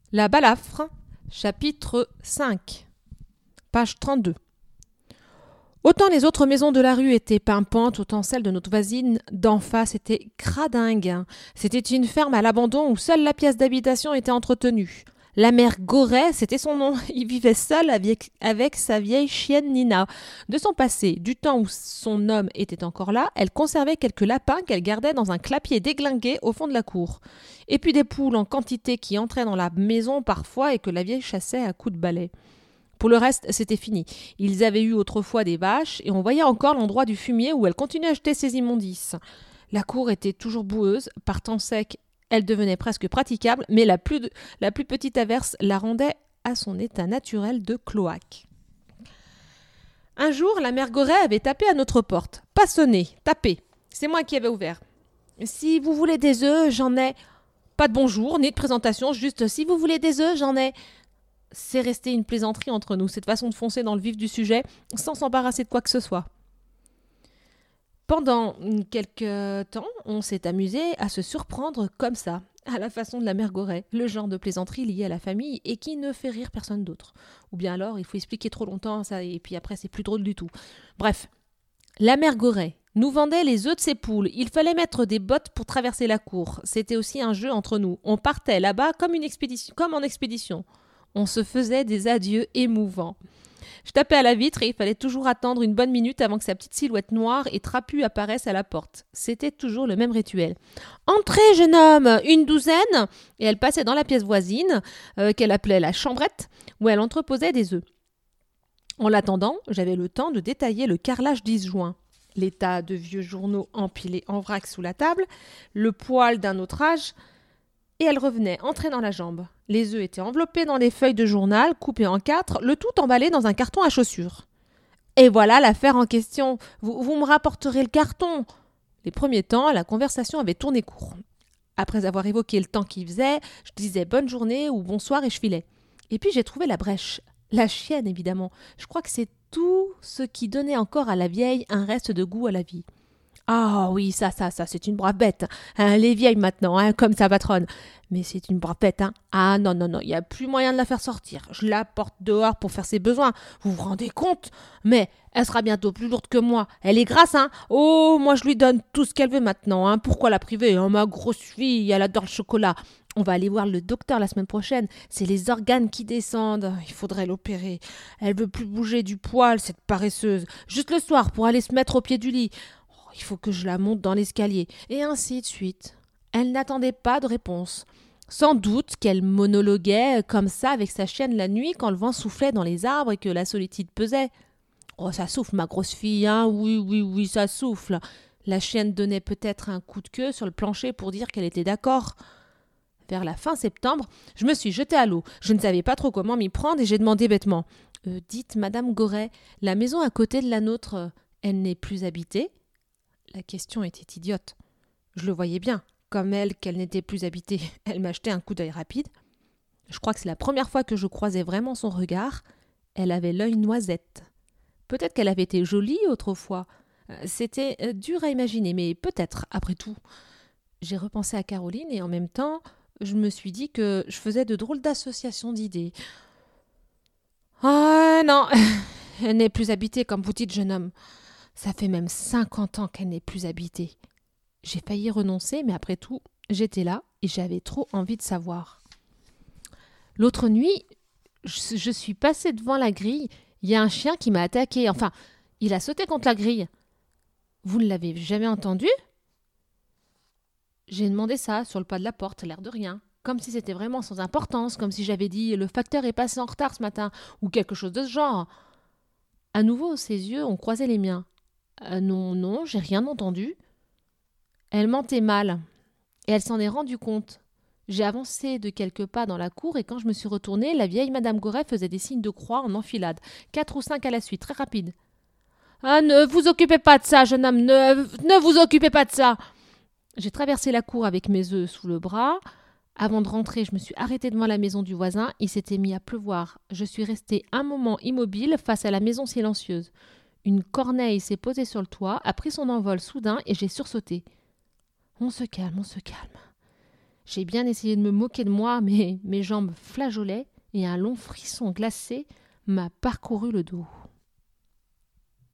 La balafre, chapitre 5, page 32. Autant les autres maisons de la rue étaient pimpantes, autant celle de notre voisine d'en face était cradingue. C'était une ferme à l'abandon où seule la pièce d'habitation était entretenue. La mère Goret, c'était son nom. Il vivait seul avec sa vieille chienne Nina. De son passé, du temps où son homme était encore là, elle conservait quelques lapins qu'elle gardait dans un clapier déglingué au fond de la cour. Et puis des poules en quantité qui entraient dans la maison parfois et que la vieille chassait à coups de balai. Pour le reste, c'était fini. Ils avaient eu autrefois des vaches et on voyait encore l'endroit du fumier où elle continuait à jeter ses immondices. La cour était toujours boueuse, par temps sec, elle devenait presque praticable, mais la plus petite averse la rendait à son état naturel de cloaque. Un jour, la mère Goret avait tapé à notre porte. Pas sonné, tapé. C'est moi qui avais ouvert. Si vous voulez des œufs, j'en ai. Pas de bonjour, ni de présentation, juste si vous voulez des œufs, j'en ai. C'est resté une plaisanterie entre nous, cette façon de foncer dans le vif du sujet, sans s'embarrasser de quoi que ce soit. Pendant quelques temps, on s'est amusé à se surprendre comme ça, à la façon de la mère Goret, le genre de plaisanterie liée à la famille et qui ne fait rire personne d'autre. Ou bien alors, il faut expliquer trop longtemps ça et puis après c'est plus drôle du tout. Bref, la mère Goret nous vendait les œufs de ses poules. Il fallait mettre des bottes pour traverser la cour. C'était aussi un jeu entre nous. On partait là-bas comme en expédition. On se faisait des adieux émouvants. Je tapais à la vitre et il fallait toujours attendre une bonne minute avant que sa petite silhouette noire et trapue apparaisse à la porte. C'était toujours le même rituel. « Entrez, jeune homme, une douzaine !» Et elle passait dans la pièce voisine, qu'elle appelait la chambrette, où elle entreposait des œufs. En l'attendant, j'avais le temps de détailler le carrelage disjoint. Les tas de vieux journaux empilés en vrac sous la table, le poêle d'un autre âge, et elle revenait, entrer dans la jambe. Les œufs étaient enveloppés dans des feuilles de journal, coupées en 4, le tout emballé dans un carton à chaussures. Et voilà l'affaire en question. Vous me rapporterez le carton. Les premiers temps, la conversation avait tourné court. Après avoir évoqué le temps qu'il faisait, je disais bonne journée ou bonsoir et je filais. Et puis j'ai trouvé la brèche. La chienne, évidemment. Je crois que c'est tout ce qui donnait encore à la vieille un reste de goût à la vie. Ah oui, ça, c'est une brave bête. Hein, elle est vieille maintenant, hein, comme sa patronne. Mais c'est une brave bête, hein. Ah non, il n'y a plus moyen de la faire sortir. Je la porte dehors pour faire ses besoins. Vous vous rendez compte? Mais elle sera bientôt plus lourde que moi. Elle est grasse, hein. Oh, moi je lui donne tout ce qu'elle veut maintenant, hein. Pourquoi la priver? Oh, ma grosse fille, elle adore le chocolat. On va aller voir le docteur la semaine prochaine. C'est les organes qui descendent. Il faudrait l'opérer. Elle veut plus bouger du poil, cette paresseuse. Juste le soir pour aller se mettre au pied du lit. Il faut que je la monte dans l'escalier, et ainsi de suite. Elle n'attendait pas de réponse. Sans doute qu'elle monologuait comme ça avec sa chienne la nuit quand le vent soufflait dans les arbres et que la solitude pesait. Oh, ça souffle, ma grosse fille, hein, oui, ça souffle. La chienne donnait peut-être un coup de queue sur le plancher pour dire qu'elle était d'accord. Vers la fin septembre, je me suis jetée à l'eau. Je ne savais pas trop comment m'y prendre et j'ai demandé bêtement. Dites, Madame Goret, la maison à côté de la nôtre, elle n'est plus habitée ? La question était idiote. Je le voyais bien. Comme elle, qu'elle n'était plus habitée, elle m'achetait un coup d'œil rapide. Je crois que c'est la première fois que je croisais vraiment son regard. Elle avait l'œil noisette. Peut-être qu'elle avait été jolie autrefois. C'était dur à imaginer, mais peut-être, après tout. J'ai repensé à Caroline et en même temps, je me suis dit que je faisais de drôles d'associations d'idées. Ah non, elle n'est plus habitée comme vous dites, jeune homme. Ça fait même 50 ans qu'elle n'est plus habitée. J'ai failli renoncer, mais après tout, j'étais là et j'avais trop envie de savoir. L'autre nuit, je suis passée devant la grille. Il y a un chien qui m'a attaqué. Enfin, il a sauté contre la grille. Vous ne l'avez jamais entendu ? J'ai demandé ça sur le pas de la porte, l'air de rien. Comme si c'était vraiment sans importance, comme si j'avais dit « le facteur est passé en retard ce matin » ou quelque chose de ce genre. À nouveau, ses yeux ont croisé les miens. Non, j'ai rien entendu. Elle mentait mal, et elle s'en est rendue compte. J'ai avancé de quelques pas dans la cour, et quand je me suis retournée, la vieille Madame Goret faisait des signes de croix en enfilade, 4 ou 5 à la suite, très rapide. « Ah, ne vous occupez pas de ça, jeune homme, ne vous occupez pas de ça !» J'ai traversé la cour avec mes œufs sous le bras. Avant de rentrer, je me suis arrêtée devant la maison du voisin. Il s'était mis à pleuvoir. Je suis restée un moment immobile face à la maison silencieuse. Une corneille s'est posée sur le toit, a pris son envol soudain et j'ai sursauté. On se calme. J'ai bien essayé de me moquer de moi, mais mes jambes flageolaient et un long frisson glacé m'a parcouru le dos.